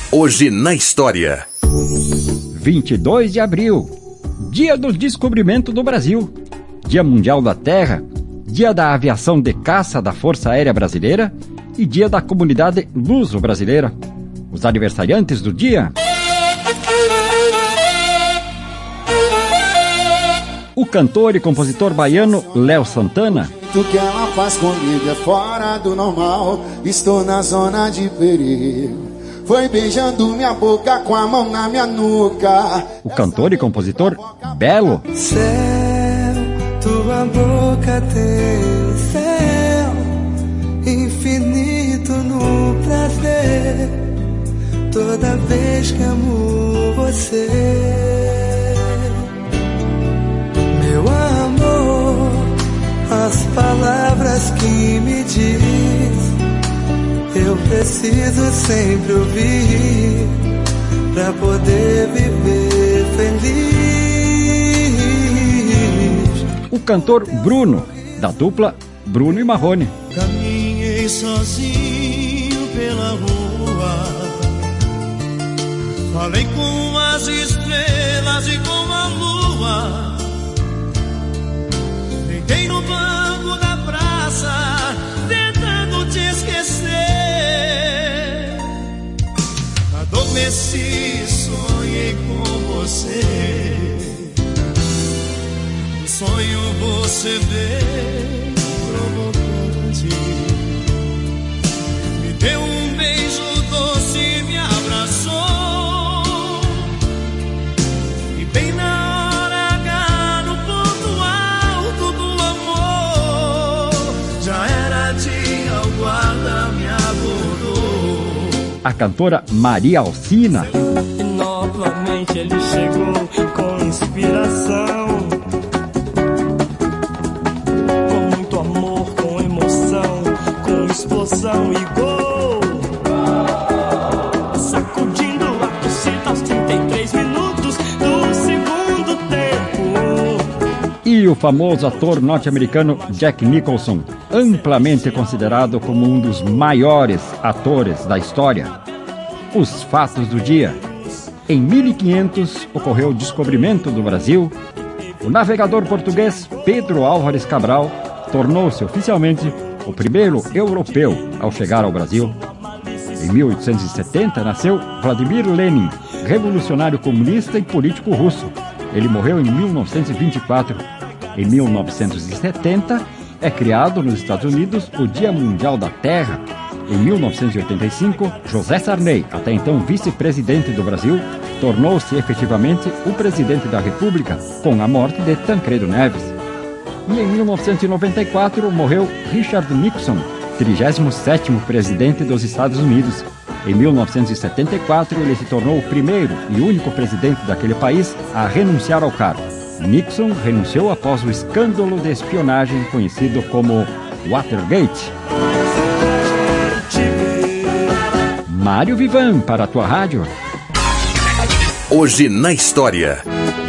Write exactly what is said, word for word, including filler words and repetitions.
Hoje na história. vinte e dois de abril, Dia do Descobrimento do Brasil, Dia Mundial da Terra, Dia da Aviação de Caça da Força Aérea Brasileira e Dia da Comunidade Luso-Brasileira. Os aniversariantes do dia: o cantor e compositor baiano Léo Santana. O que ela faz comigo é fora do normal. Estou na zona de perigo. Foi beijando minha boca com a mão na minha nuca. O cantor e compositor Belo. Céu, tua boca tem céu infinito no prazer. Toda vez que amo você, meu amor, as palavras que me diz eu preciso sempre ouvir pra poder viver feliz. O cantor Bruno, da dupla Bruno e Marrone. Caminhei sozinho pela rua, falei com as estrelas e com a lua, deitei no banco da praça tentando te esquecer. Adormeci, sonhei com você. No sonho você veio provocante, me deu um beijo doce e me abraçou. E bem na hora H, no ponto alto do amor, já era dia, o guarda me abordou. A cantora Maria Alcina. E novamente ele chegou com inspiração, com muito amor, com emoção, com explosão e gol, sacudindo a torcida aos trinta e três minutos do segundo tempo. E o famoso ator norte-americano Jack Nicholson, amplamente considerado como um dos maiores atores da história. Os fatos do dia. Em mil e quinhentos ocorreu o descobrimento do Brasil. O navegador português Pedro Álvares Cabral tornou-se oficialmente o primeiro europeu ao chegar ao Brasil. Em mil oitocentos e setenta nasceu Vladimir Lenin, revolucionário comunista e político russo. Ele morreu em mil novecentos e vinte e quatro. Em mil novecentos e setenta é criado nos Estados Unidos o Dia Mundial da Terra. Em mil novecentos e oitenta e cinco, José Sarney, até então vice-presidente do Brasil, tornou-se efetivamente o presidente da República com a morte de Tancredo Neves. E em mil novecentos e noventa e quatro morreu Richard Nixon, trigésimo sétimo presidente dos Estados Unidos. Em mil novecentos e setenta e quatro, ele se tornou o primeiro e único presidente daquele país a renunciar ao cargo. Nixon renunciou após o escândalo de espionagem conhecido como Watergate. Mário Vivan para a tua rádio. Hoje na história.